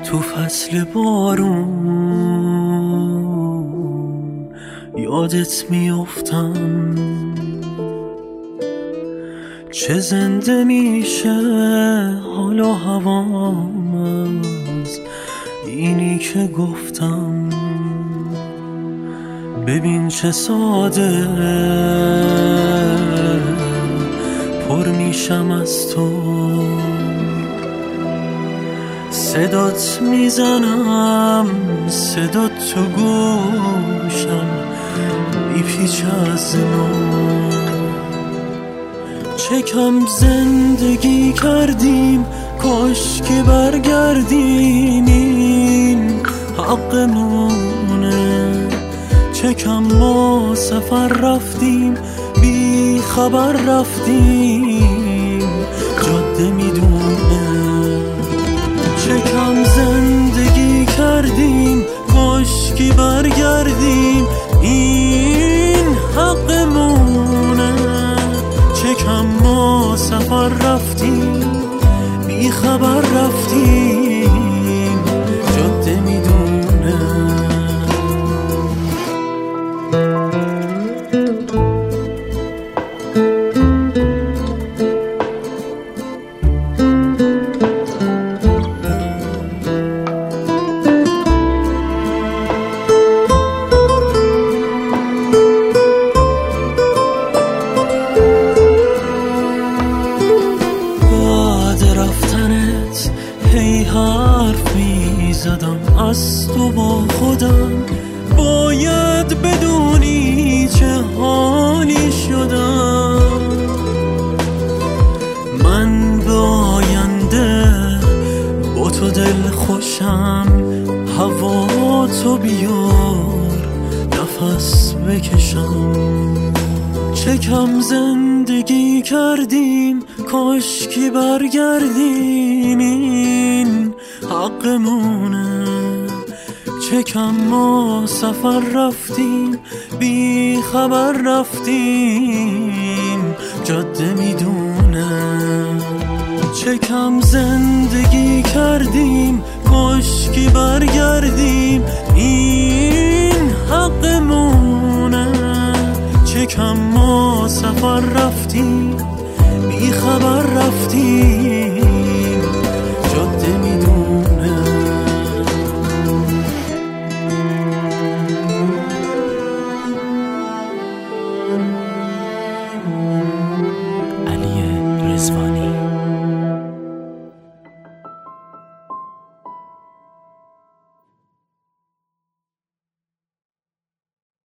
تو فصل بارون یادت میافتم، چه زنده میشه حال و هوام از اینی که گفتم. ببین چه ساده پر میشم از تو، صدات میزنم، صدات تو گوشم میپیچ از نو. چه کم زندگی کردیم، کاش که برگردیم، این حقمونه. چه کم ما سفر رفتیم، بی خبر رفتیم، جاده میدونه. چه کم زندگی کردیم، کاش که برگردیم، این حقمونه. چه کم ما سفر رفتیم، بی خبر رفتیم، جاده میدونه. هی حرف میزدم از تو با خودم، باید بدونی چه حالی شدم. من به آینده با تو دل خوشم، هوا تو بیار نفس بکشم. چه کم زندگی کردیم، کاش که برگردیم، این حقمونه. چه کم ما سفر رفتیم، بی خبر رفتیم، جاده میدونه. چه کم زندگی کردیم، کاش که برگردیم، این حقمونه. چه کم ما سفر رفتیم، بی خبر رفتیم،